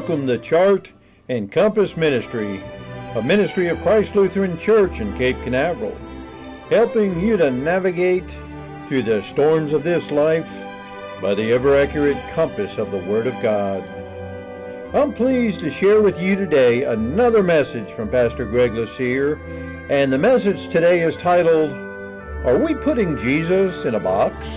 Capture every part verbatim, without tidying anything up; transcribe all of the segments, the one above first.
welcome the Chart and Compass Ministry, a ministry of Christ Lutheran Church in Cape Canaveral, helping you to navigate through the storms of this life by the ever-accurate compass of the Word of God. I'm pleased to share with you today another message from Pastor Greg Lucier, and the message today is titled, Are We Putting Jesus in a Box?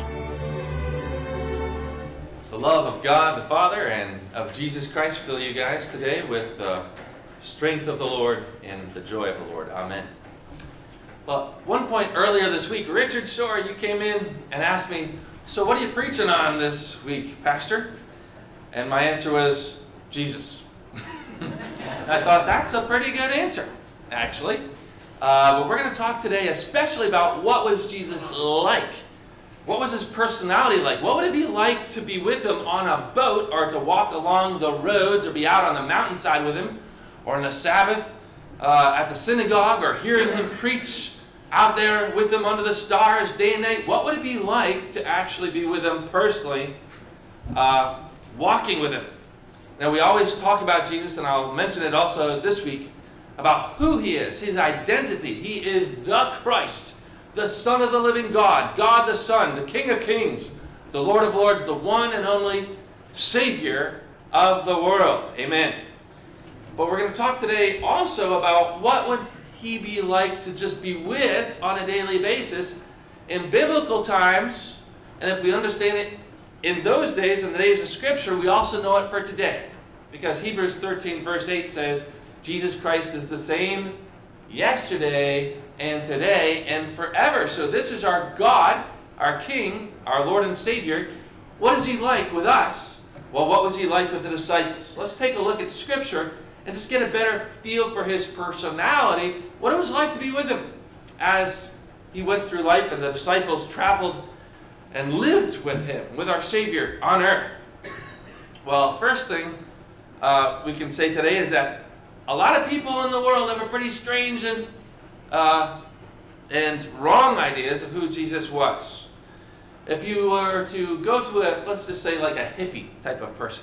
The love of God the Father and of Jesus Christ fill you guys today with the strength of the Lord and the joy of the Lord. Amen. Well, one point earlier this week, Richard Shore, you came in and asked me, so what are you preaching on this week, Pastor? And my answer was, Jesus. I thought that's a pretty good answer, actually. Uh, but we're going to talk today especially about what was Jesus like. What was his personality like? What would it be like to be with him on a boat, or to walk along the roads, or be out on the mountainside with him, or on the Sabbath uh, at the synagogue, or hearing him preach out there with him under the stars day and night? What would it be like to actually be with him personally, uh, walking with him? Now, we always talk about Jesus, and I'll mention it also this week, about who he is, his identity. He is the Christ, the Son of the living God, God the Son, the King of kings, the Lord of lords, the one and only Savior of the world. Amen. But we're going to talk today also about what would he be like to just be with on a daily basis in biblical times. And if we understand it in those days, in the days of Scripture, we also know it for today. Because Hebrews thirteen verse eight says, Jesus Christ is the same yesterday and today and forever. So this is our God, our King, our Lord and Savior. What is he like with us? Well, what was he like with the disciples? Let's take a look at Scripture and just get a better feel for his personality, what it was like to be with him as he went through life and the disciples traveled and lived with him, with our Savior on earth. Well, first thing uh, we can say today is that a lot of people in the world have a pretty strange and uh, and wrong ideas of who Jesus was. If you were to go to a, let's just say like a hippie type of person,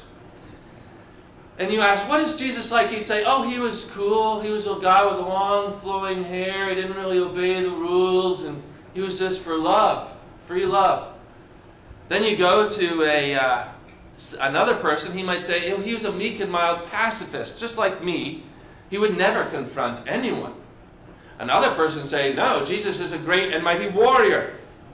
and you ask, what is Jesus like? He'd say, oh, he was cool. He was a guy with long flowing hair. He didn't really obey the rules, and he was just for love, free love. Then you go to a uh, another person, he might say, oh, he was a meek and mild pacifist, just like me. He would never confront anyone. Another person say, no, Jesus is a great and mighty warrior.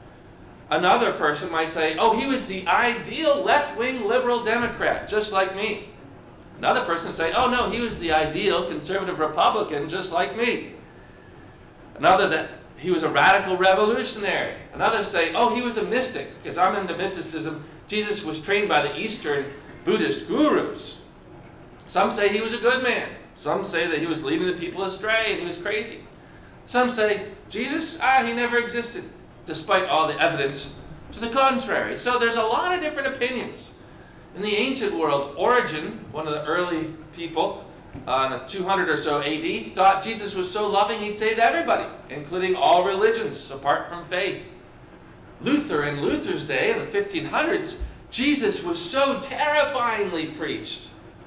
Another person might say, oh, he was the ideal left-wing liberal Democrat, just like me. Another person say, oh no, he was the ideal conservative Republican, just like me. Another that he was a radical revolutionary. Another say, oh, he was a mystic, because I'm into mysticism. Jesus was trained by the Eastern Buddhist gurus. Some say he was a good man. Some say that he was leading the people astray and he was crazy. Some say, Jesus, ah, he never existed, despite all the evidence to the contrary. So there's a lot of different opinions. In the ancient world, Origen, one of the early people, uh, in the two hundred or so A D, thought Jesus was so loving he'd save everybody, including all religions, apart from faith. Luther, in Luther's day, in the fifteen hundreds, Jesus was so terrifyingly preached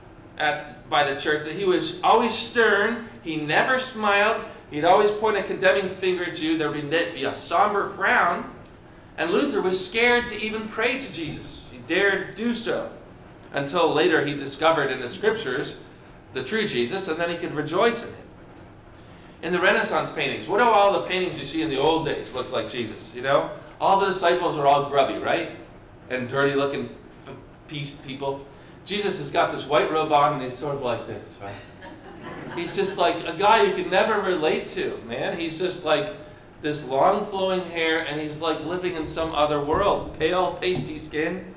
at, by the church that he was always stern, he never smiled, he'd always point a condemning finger at you, there would be a somber frown, and Luther was scared to even pray to Jesus. He dared do so, until later he discovered in the Scriptures the true Jesus, and then he could rejoice in him. In the Renaissance paintings, what do all the paintings you see in the old days look like Jesus, you know? All the disciples are all grubby, right? And dirty-looking peace people. Jesus has got this white robe on, and he's sort of like this, right? He's just like a guy you could never relate to, man. He's just like this long flowing hair, and he's like living in some other world. Pale, pasty skin.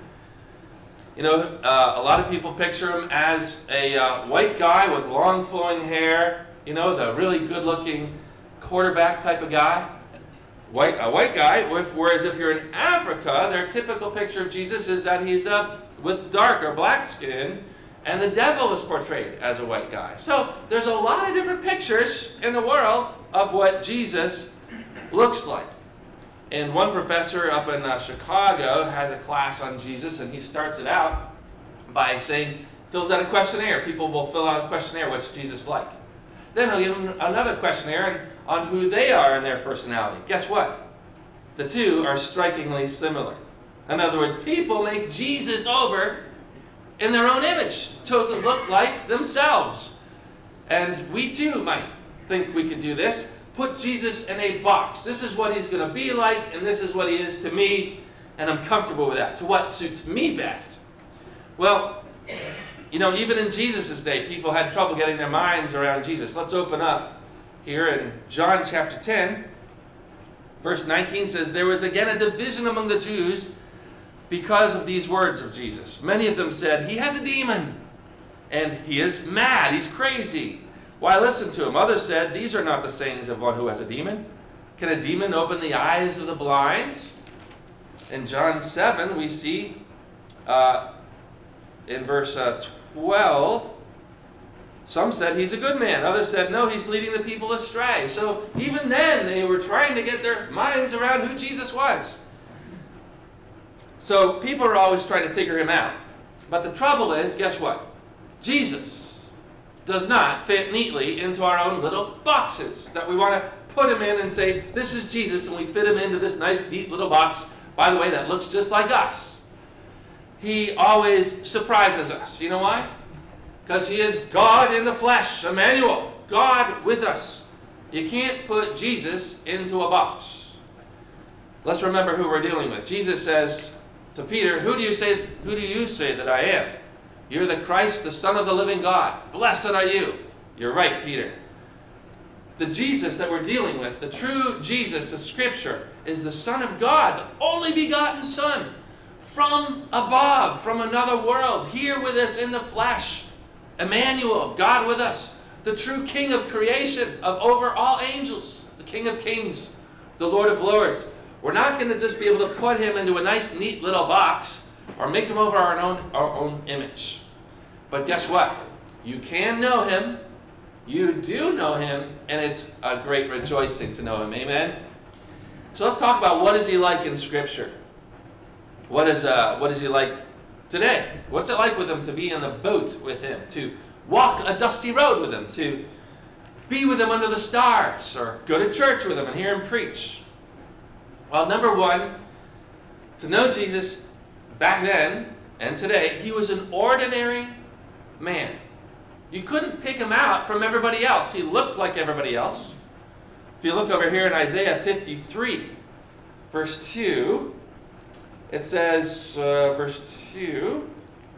You know, uh, a lot of people picture him as a uh, white guy with long flowing hair, you know, the really good-looking quarterback type of guy. White, a white guy, whereas if you're in Africa, their typical picture of Jesus is that he's uh, with dark or black skin, and the devil is portrayed as a white guy. So there's a lot of different pictures in the world of what Jesus looks like. And one professor up in uh, Chicago has a class on Jesus, and he starts it out by saying Fills out a questionnaire. People will fill out a questionnaire, what's Jesus like? Then he'll give them another questionnaire on who they are in their personality. Guess what? The two are strikingly similar. In other words, people make Jesus over in their own image to look like themselves. And we too might think we could do this. Put Jesus in a box. This is what he's going to be like, and this is what he is to me, and I'm comfortable with that. To what suits me best? Well, you know, even in Jesus' day, people had trouble getting their minds around Jesus. Let's open up here in John chapter ten. Verse nineteen says, "There was again a division among the Jews because of these words of Jesus. Many of them said, 'He has a demon, and he is mad, he's crazy. Why listen to him?' Others said, 'These are not the sayings of one who has a demon. Can a demon open the eyes of the blind?'" In John seven, we see uh, in verse uh, twelve, some said he's a good man. Others said, no, he's leading the people astray. So even then, they were trying to get their minds around who Jesus was. So people are always trying to figure him out. But the trouble is, guess what? Jesus does not fit neatly into our own little boxes that we want to put him in and say, this is Jesus, and we fit him into this nice, neat little box, by the way, that looks just like us. He always surprises us. You know why? Because he is God in the flesh, Emmanuel, God with us. You can't put Jesus into a box. Let's remember who we're dealing with. Jesus says to Peter, who do you say, who do you say that I am? You're the Christ, the Son of the living God. Blessed are you. You're right, Peter. The Jesus that we're dealing with, the true Jesus of Scripture, is the Son of God, the only begotten Son, from above, from another world, here with us in the flesh. Emmanuel, God with us, the true King of creation, of over all angels, the King of kings, the Lord of lords. We're not going to just be able to put him into a nice, neat little box or make him over our own, our own image. But guess what? You can know him, you do know him, and it's a great rejoicing to know him. Amen? So let's talk about what is he like in Scripture. What is, uh, what is he like today? What's it like with him to be in the boat with him, to walk a dusty road with him, to be with him under the stars, or go to church with him and hear him preach? Well, number one, to know Jesus back then and today, he was an ordinary man. You couldn't pick him out from everybody else. He looked like everybody else. If you look over here in Isaiah fifty-three, verse two, it says, uh, verse two,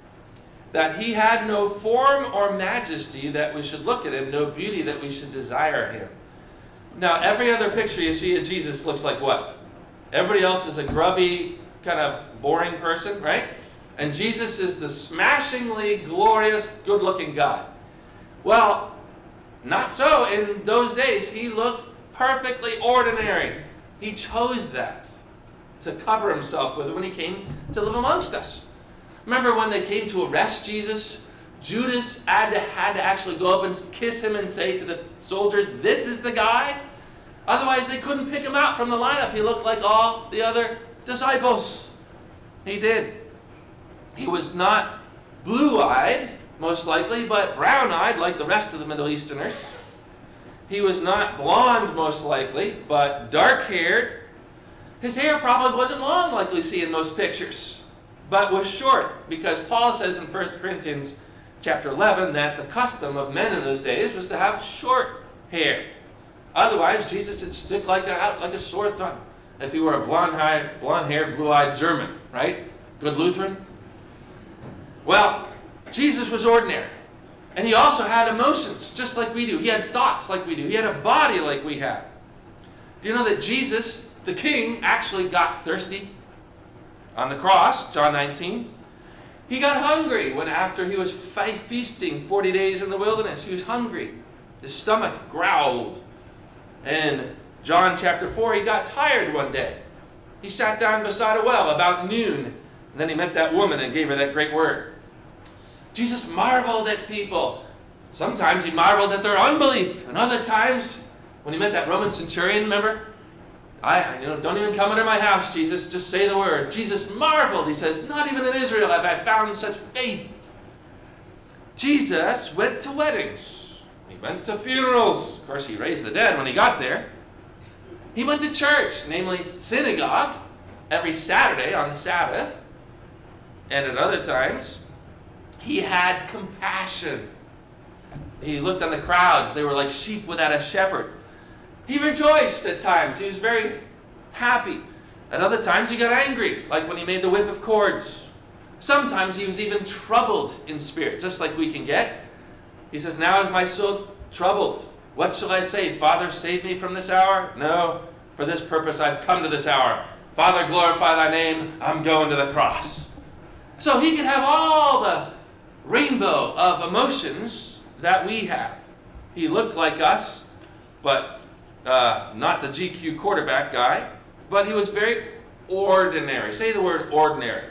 that he had no form or majesty that we should look at him, no beauty that we should desire him. Now, every other picture you see of Jesus looks like what? Everybody else is a grubby, kind of boring person, right? And Jesus is the smashingly glorious, good-looking God. Well, not so. In those days, he looked perfectly ordinary. He chose that to cover himself with when he came to live amongst us. Remember when they came to arrest Jesus? Judas had to, had to actually go up and kiss him and say to the soldiers, this is the guy? Otherwise, they couldn't pick him out from the lineup. He looked like all the other disciples. He did. He was not blue-eyed, most likely, but brown-eyed like the rest of the Middle Easterners. He was not blonde, most likely, but dark-haired. His hair probably wasn't long like we see in most pictures, but was short, because Paul says in First Corinthians chapter eleven that the custom of men in those days was to have short hair. Otherwise, Jesus would stick like a, like a sore thumb if he were a blonde-haired, blonde-haired, blue-eyed German, right? Good Lutheran. Well, Jesus was ordinary. And he also had emotions, just like we do. He had thoughts like we do. He had a body like we have. Do you know that Jesus, the King, actually got thirsty on the cross, John nineteen? He got hungry when after he was feasting forty days in the wilderness. He was hungry. His stomach growled. In John chapter four, he got tired one day. He sat down beside a well about noon, and then he met that woman and gave her that great word. Jesus marveled at people. Sometimes he marveled at their unbelief, and other times, when he met that Roman centurion, remember? I, you know, don't even come into my house, Jesus, just say the word. Jesus marveled. He says, not even in Israel have I found such faith. Jesus went to weddings. He went to funerals. Of course, he raised the dead when he got there. He went to church, namely synagogue, every Saturday on the Sabbath. And at other times, he had compassion. He looked on the crowds. They were like sheep without a shepherd. He rejoiced at times. He was very happy. At other times, he got angry, like when he made the whip of cords. Sometimes he was even troubled in spirit, just like we can get. He says, now is my soul troubled. What shall I say? Father, save me from this hour? No, for this purpose I've come to this hour. Father, glorify thy name. I'm going to the cross. So he could have all the rainbow of emotions that we have. He looked like us, but uh, not the G Q quarterback guy. But he was very ordinary. Say the word ordinary.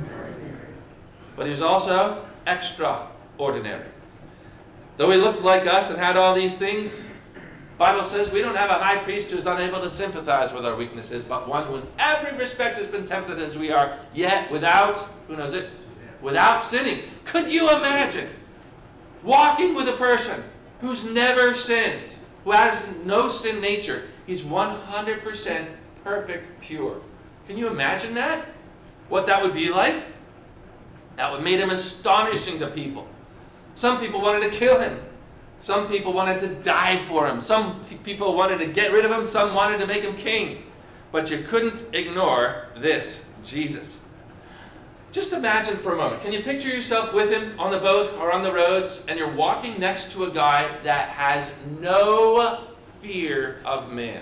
But he was also extraordinary. Though he looked like us and had all these things, the Bible says we don't have a high priest who is unable to sympathize with our weaknesses, but one who in every respect has been tempted as we are, yet without, who knows it? Without sinning. Could you imagine walking with a person who's never sinned, who has no sin nature? He's one hundred percent perfect, pure. Can you imagine that? What that would be like? That would make him astonishing to people. Some people wanted to kill him. Some people wanted to die for him. Some people wanted to get rid of him. Some wanted to make him king. But you couldn't ignore this Jesus. Just imagine for a moment. Can you picture yourself with him on the boat or on the roads, and you're walking next to a guy that has no fear of man?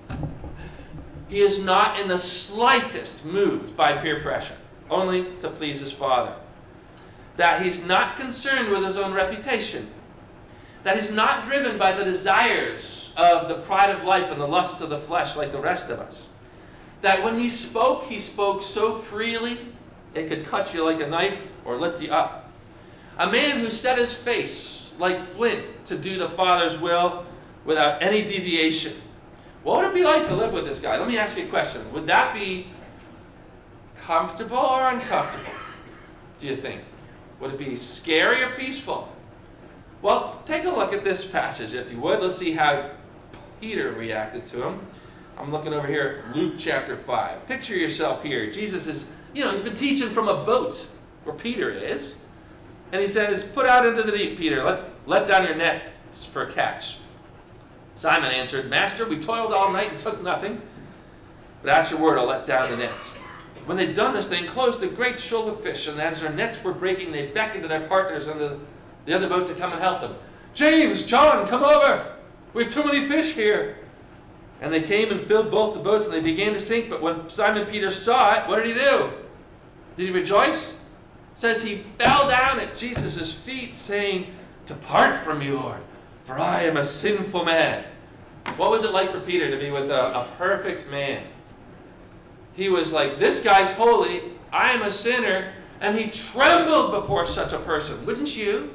He is not in the slightest moved by peer pressure, only to please his Father. That he's not concerned with his own reputation. That he's not driven by the desires of the pride of life and the lust of the flesh like the rest of us. That when he spoke, he spoke so freely, it could cut you like a knife or lift you up. A man who set his face like flint to do the Father's will without any deviation. What would it be like to live with this guy? Let me ask you a question. Would that be comfortable or uncomfortable, do you think? Would it be scary or peaceful? Well, take a look at this passage, if you would. Let's see how Peter reacted to him. I'm looking over here at Luke chapter five. Picture yourself here. Jesus is, you know, he's been teaching from a boat where Peter is. And he says, put out into the deep, Peter. Let's let down your nets for a catch. Simon answered, Master, we toiled all night and took nothing. But at your word, I'll let down the nets. When they'd done this, they enclosed a great shoal of fish. And as their nets were breaking, they beckoned to their partners on the, the other boat to come and help them. James, John, come over. We have too many fish here. And they came and filled both the boats, and they began to sink. But when Simon Peter saw it, what did he do? Did he rejoice? It says he fell down at Jesus' feet, saying, Depart from me, Lord, for I am a sinful man. What was it like for Peter to be with a, a perfect man? He was like, this guy's holy, I am a sinner, and he trembled before such a person. Wouldn't you?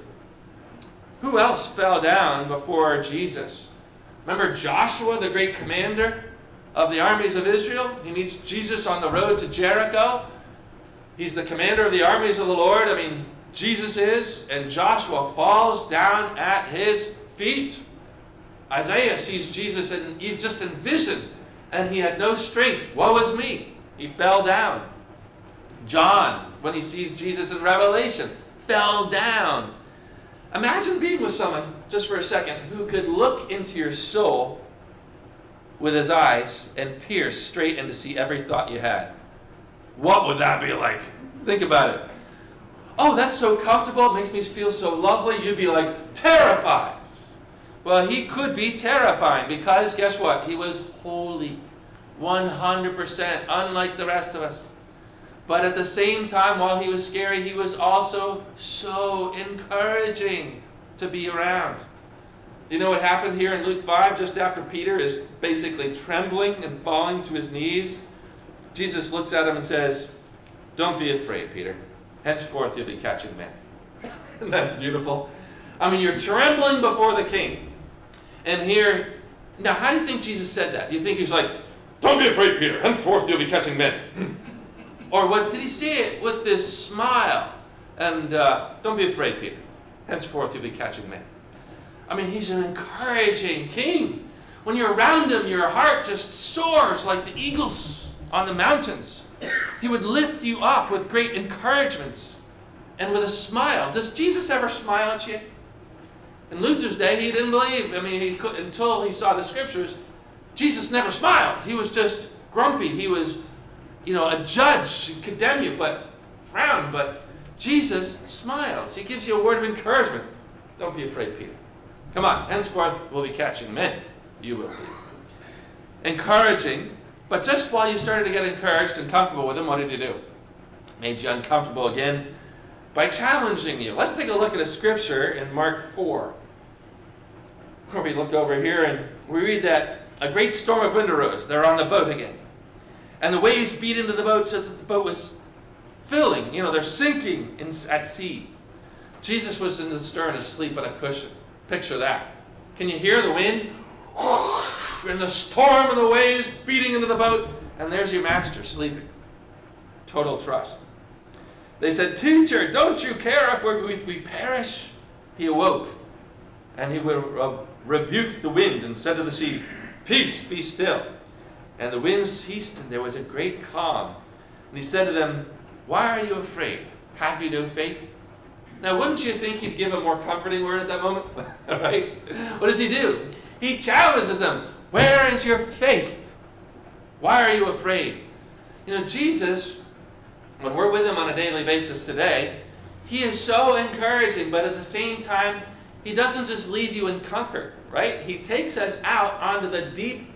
Who else fell down before Jesus? Remember Joshua, the great commander of the armies of Israel? He meets Jesus on the road to Jericho. He's the commander of the armies of the Lord. I mean, Jesus is, and Joshua falls down at his feet. Isaiah sees Jesus and he just in vision, and he had no strength. Woe is me. He fell down. John, when he sees Jesus in Revelation, fell down. Imagine being with someone, just for a second, who could look into your soul with his eyes and pierce straight in to see every thought you had. What would that be like? Think about it. Oh, that's so comfortable. It makes me feel so lovely. You'd be like, terrified. Well, he could be terrifying because, guess what? He was holy. one hundred percent, unlike the rest of us. But at the same time, while he was scary, he was also so encouraging to be around. Do you know what happened here in Luke five, just after Peter is basically trembling and falling to his knees? Jesus looks at him and says, Don't be afraid, Peter. Henceforth you'll be catching men. Isn't that beautiful? I mean, you're trembling before the king. And here, now how do you think Jesus said that? Do you think he was like, Don't be afraid, Peter. Henceforth you'll be catching men. Or what did he say it with this smile? And uh, don't be afraid, Peter. Henceforth you'll be catching men. I mean, he's an encouraging king. When you're around him, your heart just soars like the eagles on the mountains. He would lift you up with great encouragements and with a smile. Does Jesus ever smile at you? In Luther's day, he didn't believe. I mean, he could, until he saw the scriptures, Jesus never smiled. He was just grumpy. He was, you know, a judge. He'd condemn you, but frown. But Jesus smiles. He gives you a word of encouragement. Don't be afraid, Peter. Come on, henceforth we'll be catching men. You will be. Encouraging, but just while you started to get encouraged and comfortable with him, what did you do? Made you uncomfortable again by challenging you. Let's take a look at a scripture in Mark four. Where we look over here and we read that a great storm of wind arose. They're on the boat again. And the waves beat into the boat so that the boat was filling. You know, they're sinking in, at sea. Jesus was in the stern asleep on a cushion. Picture that. Can you hear the wind? And the storm and the waves beating into the boat. And there's your master sleeping. Total trust. They said, "Teacher, don't you care if, we're, if we perish?" He awoke. And he re- rebuked the wind and said to the sea, "Peace, be still." And the wind ceased, and there was a great calm. And he said to them, "Why are you afraid? Have you no faith?" Now, wouldn't you think he'd give a more comforting word at that moment? Right? What does he do? He challenges them. Where is your faith? Why are you afraid? You know, Jesus, when we're with him on a daily basis today, he is so encouraging, but at the same time, he doesn't just leave you in comfort, right? He takes us out onto the deep,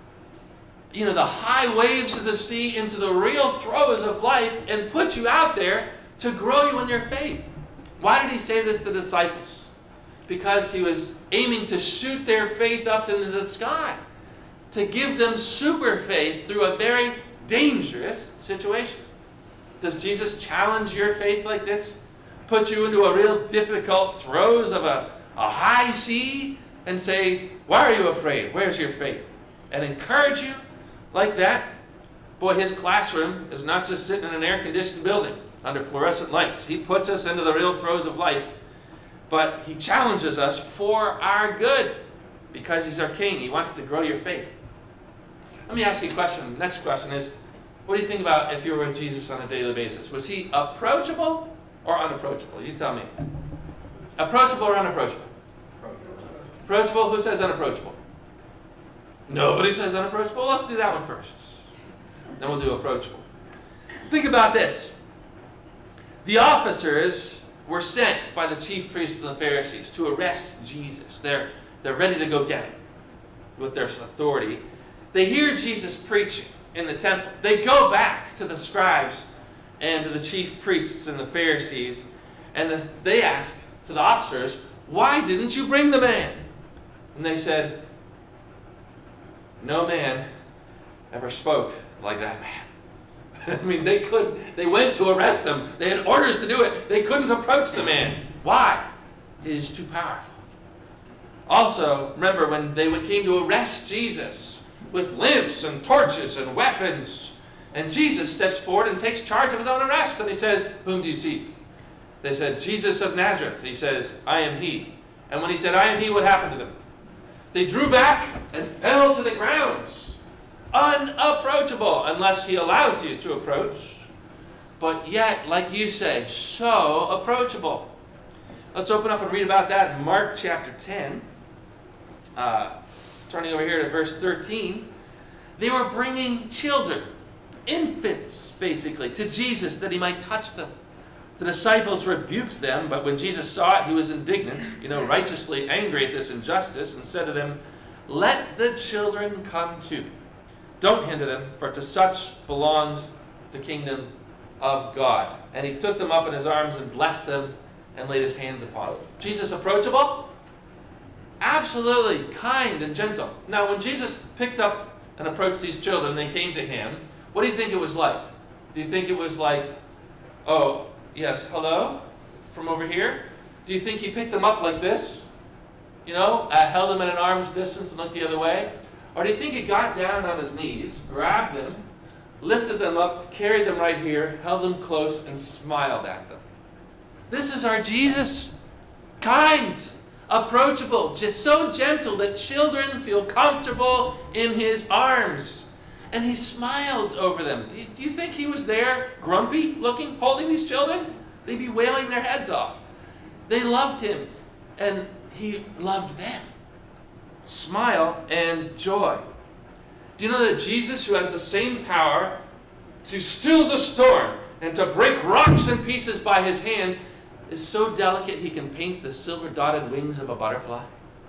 you know, the high waves of the sea, into the real throes of life, and puts you out there to grow you in your faith. Why did he say this to the disciples? Because he was aiming to shoot their faith up into the sky, to give them super faith through a very dangerous situation. Does Jesus challenge your faith like this? Put you into a real difficult throes of a, a high sea and say, "Why are you afraid? Where's your faith?" And encourage you like that? Boy, his classroom is not just sitting in an air-conditioned building under fluorescent lights. He puts us into the real throes of life, but he challenges us for our good because he's our king. He wants to grow your faith. Let me ask you a question. The next question is, what do you think about if you were with Jesus on a daily basis? Was he approachable or unapproachable? You tell me. Approachable or unapproachable? Approachable. Approachable? Who says unapproachable? Nobody says unapproachable. Let's do that one first. Then we'll do approachable. Think about this. The officers were sent by the chief priests and the Pharisees to arrest Jesus. They're, they're ready to go get him with their authority. They hear Jesus preaching in the temple. They go back to the scribes and to the chief priests and the Pharisees, and the, they ask to the officers, "Why didn't you bring the man?" And they said, "No man ever spoke like that man." I mean, they could. They went to arrest him. They had orders to do it. They couldn't approach the man. Why? He is too powerful. Also, remember when they came to arrest Jesus with lamps and torches and weapons, and Jesus steps forward and takes charge of his own arrest, and he says, "Whom do you seek?" They said, "Jesus of Nazareth." He says, "I am he." And when he said, "I am he," what happened to them? They drew back and fell to the ground. Unapproachable, unless he allows you to approach. But yet, like you say, so approachable. Let's open up and read about that in Mark chapter ten. Uh, turning over here to verse thirteen. They were bringing children, infants basically, to Jesus that he might touch them. The disciples rebuked them, but when Jesus saw it, he was indignant, you know, righteously angry at this injustice, and said to them, "Let the children come too. Don't hinder them, for to such belongs the kingdom of God." And he took them up in his arms and blessed them and laid his hands upon them. Jesus approachable? Absolutely kind and gentle. Now, when Jesus picked up and approached these children, they came to him, what do you think it was like? Do you think it was like, "Oh, yes, hello, from over here"? Do you think he picked them up like this? You know, uh, held them at an arm's distance and looked the other way? Or do you think he got down on his knees, grabbed them, lifted them up, carried them right here, held them close, and smiled at them? This is our Jesus. kind, approachable, just so gentle that children feel comfortable in his arms. And he smiled over them. Do you, do you think he was there, grumpy looking, holding these children? They'd be wailing their heads off. They loved him, and he loved them. Smile and joy. Do you know that Jesus, who has the same power to still the storm and to break rocks in pieces by his hand, is so delicate he can paint the silver-dotted wings of a butterfly?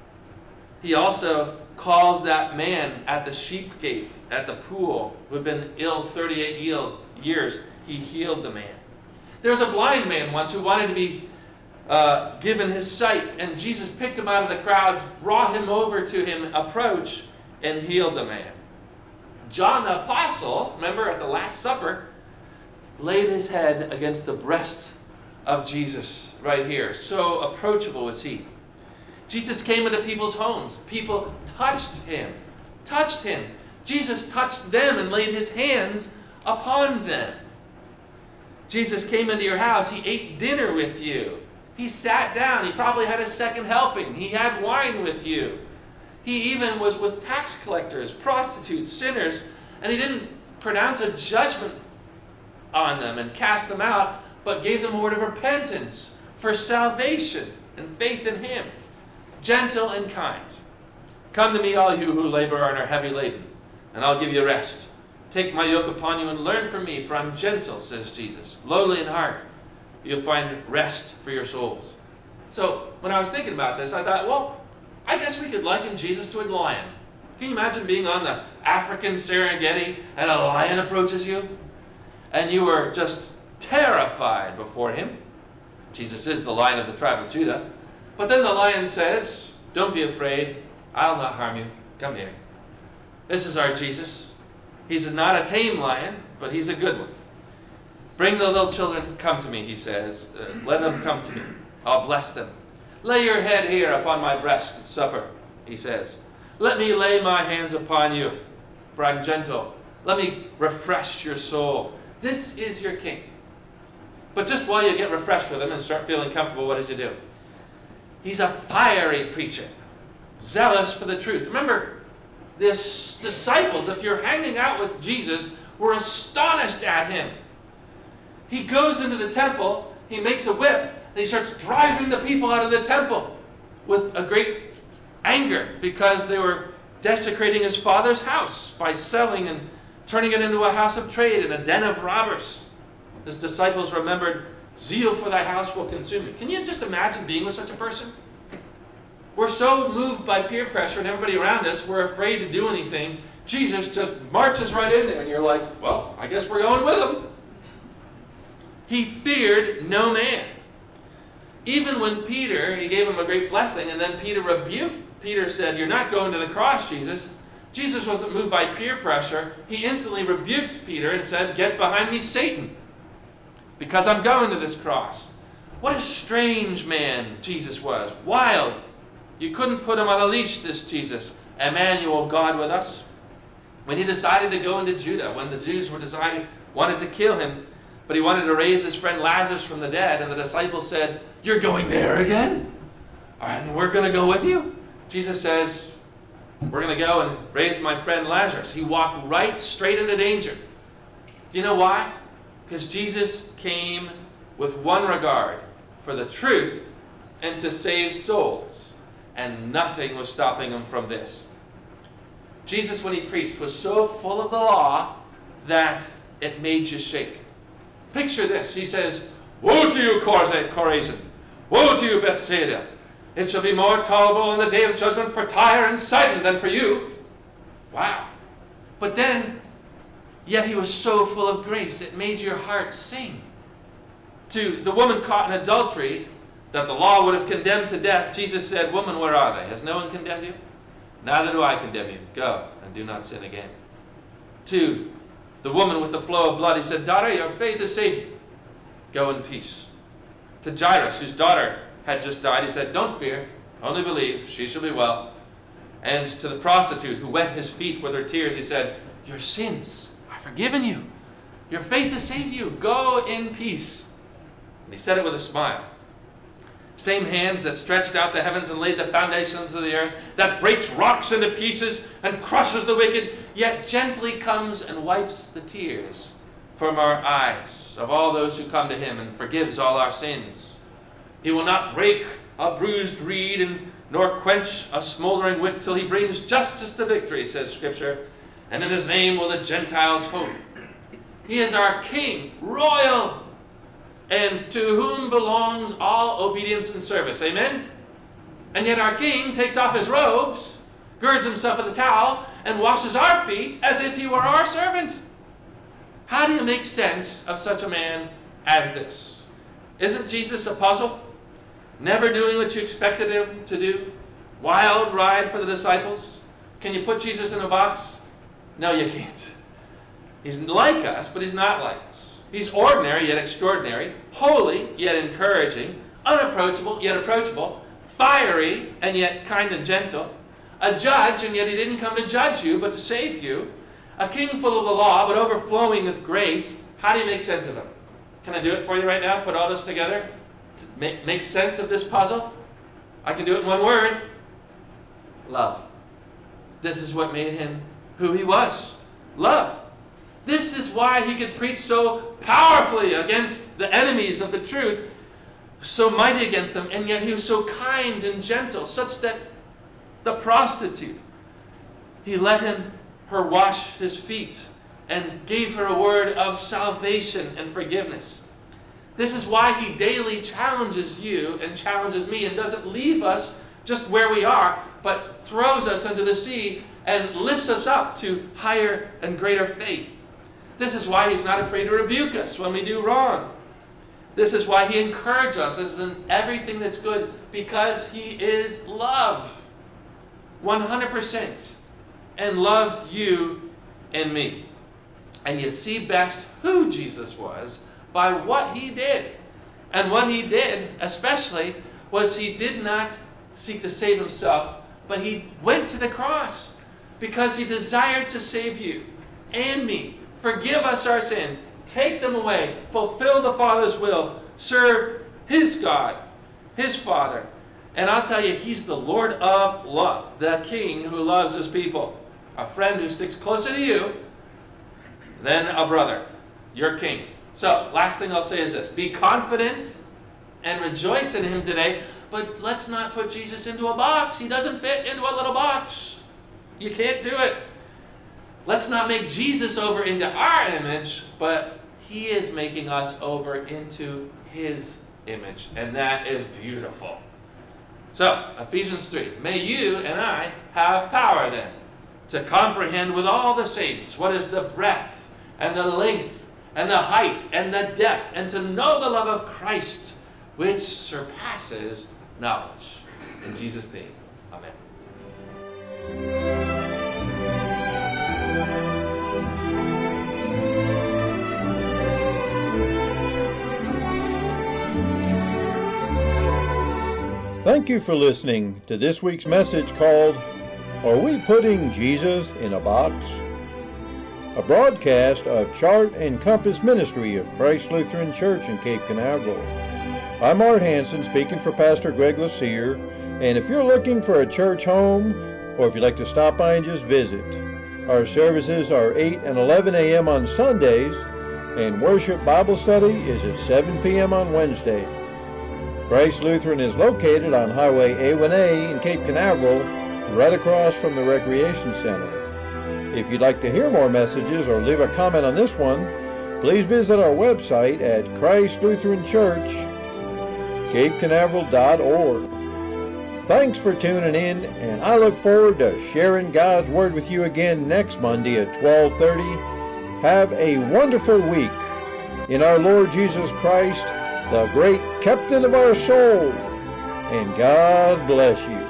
He also calls that man at the sheep gate, at the pool, who had been ill thirty-eight years. He healed the man. There was a blind man once who wanted to be uh, given his sight, and Jesus picked him out of the crowd, brought him over to him, approach, and healed the man. John the Apostle, remember at the Last Supper, laid his head against the breast of Jesus right here. So approachable was he. Jesus came into people's homes. People touched him. Touched him. Jesus touched them and laid his hands upon them. Jesus came into your house. He ate dinner with you. He sat down. He probably had a second helping. He had wine with you. He even was with tax collectors, prostitutes, sinners, and he didn't pronounce a judgment on them and cast them out, but gave them a word of repentance for salvation and faith in him. Gentle and kind. Come to me, all you who labor and are heavy laden, and I'll give you rest. Take my yoke upon you and learn from me, for I'm gentle, says Jesus. Lowly in heart, you'll find rest for your souls. So when I was thinking about this, I thought, well, I guess we could liken Jesus to a lion. Can you imagine being on the African Serengeti and a lion approaches you? And you were just terrified before him. Jesus is the Lion of the tribe of Judah. But then the lion says, don't be afraid. I'll not harm you. Come here. This is our Jesus. He's not a tame lion, but he's a good one. Bring the little children, come to me, he says. Uh, let them come to me. I'll bless them. Lay your head here upon my breast at supper, he says. Let me lay my hands upon you, for I'm gentle. Let me refresh your soul. This is your king. But just while you get refreshed with him and start feeling comfortable, what does he do? He's a fiery preacher, zealous for the truth. Remember, the disciples, if you're hanging out with Jesus, were astonished at him. He goes into the temple, he makes a whip, and he starts driving the people out of the temple with a great anger because they were desecrating his father's house by selling and turning it into a house of trade and a den of robbers. His disciples remembered, zeal for thy house will consume me. Can you just imagine being with such a person? We're so moved by peer pressure and everybody around us, we're afraid to do anything. Jesus just marches right in there and you're like, well, I guess we're going with him. He feared no man. Even when Peter, he gave him a great blessing, and then Peter rebuked. Peter said, you're not going to the cross, Jesus. Jesus wasn't moved by peer pressure. He instantly rebuked Peter and said, get behind me, Satan, because I'm going to this cross. What a strange man Jesus was. Wild. You couldn't put him on a leash, this Jesus. Emmanuel, God with us. When he decided to go into Judah, when the Jews were deciding, wanted to kill him, but he wanted to raise his friend Lazarus from the dead, and the disciples said, you're going there again? And we're going to go with you? Jesus says, we're going to go and raise my friend Lazarus. He walked right straight into danger. Do you know why? Because Jesus came with one regard, for the truth and to save souls. And nothing was stopping him from this. Jesus, when he preached, was so full of the law that it made you shake. Picture this. He says, woe to you, Chorazin! Woe to you, Bethsaida! It shall be more tolerable in the day of judgment for Tyre and Sidon than for you. Wow. But then, yet he was so full of grace, it made your heart sing. To the woman caught in adultery, that the law would have condemned to death, Jesus said, woman, where are they? Has no one condemned you? Neither do I condemn you. Go, and do not sin again. To the woman with the flow of blood, he said, daughter, your faith has saved you. Go in peace. To Jairus, whose daughter had just died, he said, don't fear, only believe, she shall be well. And to the prostitute who wet his feet with her tears, he said, your sins are forgiven you. Your faith has saved you. Go in peace. And he said it with a smile. Same hands that stretched out the heavens and laid the foundations of the earth, that breaks rocks into pieces and crushes the wicked, yet gently comes and wipes the tears from our eyes of all those who come to him and forgives all our sins. He will not break a bruised reed and nor quench a smoldering wick till he brings justice to victory, says Scripture, and in his name will the Gentiles hope. He is our King, royal, and to whom belongs all obedience and service. Amen? And yet our King takes off his robes, girds himself with a towel, and washes our feet as if he were our servant. How do you make sense of such a man as this? Isn't Jesus a puzzle? Never doing what you expected him to do? Wild ride for the disciples? Can you put Jesus in a box? No, you can't. He's like us, but he's not like us. He's ordinary, yet extraordinary, holy, yet encouraging, unapproachable, yet approachable, fiery, and yet kind and gentle, a judge, and yet he didn't come to judge you, but to save you, a king full of the law, but overflowing with grace. How do you make sense of him? Can I do it for you right now? Put all this together? To make, make sense of this puzzle? I can do it in one word. Love. This is what made him who he was. Love. This is why he could preach so powerfully against the enemies of the truth, so mighty against them, and yet he was so kind and gentle, such that the prostitute, he let him her wash his feet and gave her a word of salvation and forgiveness. This is why he daily challenges you and challenges me and doesn't leave us just where we are, but throws us into the sea and lifts us up to higher and greater faith. This is why he's not afraid to rebuke us when we do wrong. This is why he encourages us in everything that's good, because he is love. one hundred percent. And loves you and me. And you see best who Jesus was by what he did. And what he did, especially, was he did not seek to save himself, but he went to the cross because he desired to save you and me. Forgive us our sins, take them away, fulfill the Father's will, serve his God, his Father. And I'll tell you, he's the Lord of love, the King who loves his people, a friend who sticks closer to you than a brother, your King. So, last thing I'll say is this: be confident and rejoice in him today, but let's not put Jesus into a box. He doesn't fit into a little box. You can't do it. Let's not make Jesus over into our image, but he is making us over into his image, and that is beautiful. So, Ephesians three, may you and I have power then to comprehend with all the saints what is the breadth and the length and the height and the depth, and to know the love of Christ, which surpasses knowledge. In Jesus' name, amen. Thank you for listening to this week's message called, Are We Putting Jesus in a Box? A broadcast of Chart and Compass Ministry of Christ Lutheran Church in Cape Canaveral. I'm Art Hansen, speaking for Pastor Greg Lassier, and if you're looking for a church home, or if you'd like to stop by and just visit, our services are eight and eleven a m on Sundays, and worship Bible study is at seven p m on Wednesday. Christ Lutheran is located on Highway A one A in Cape Canaveral, right across from the Recreation Center. If you'd like to hear more messages or leave a comment on this one, please visit our website at Christ Lutheran Church, cape canaveral dot org. Thanks for tuning in, and I look forward to sharing God's Word with you again next Monday at twelve thirty. Have a wonderful week in our Lord Jesus Christ, the great captain of our soul, and God bless you.